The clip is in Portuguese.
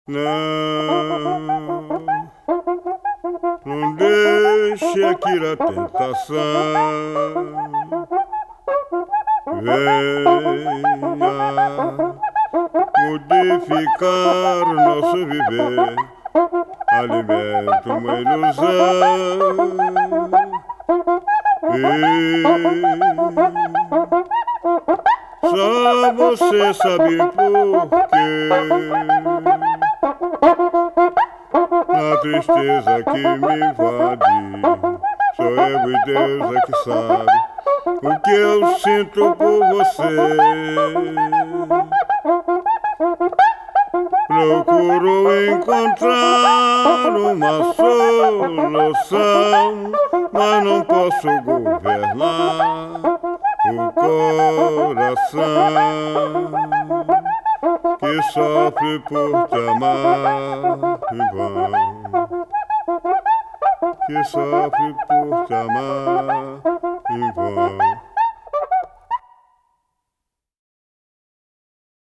Não, não deixe que a tentação venha modificar o nosso viver. Alimenta uma ilusão e só você sabe por quê. Na tristeza que me invade, sou eu e Deus é que sabe o que eu sinto por você. Procuro encontrar uma solução, mas não posso governar o coração que sofre por te amar em vão, que sofre por te amar em vão.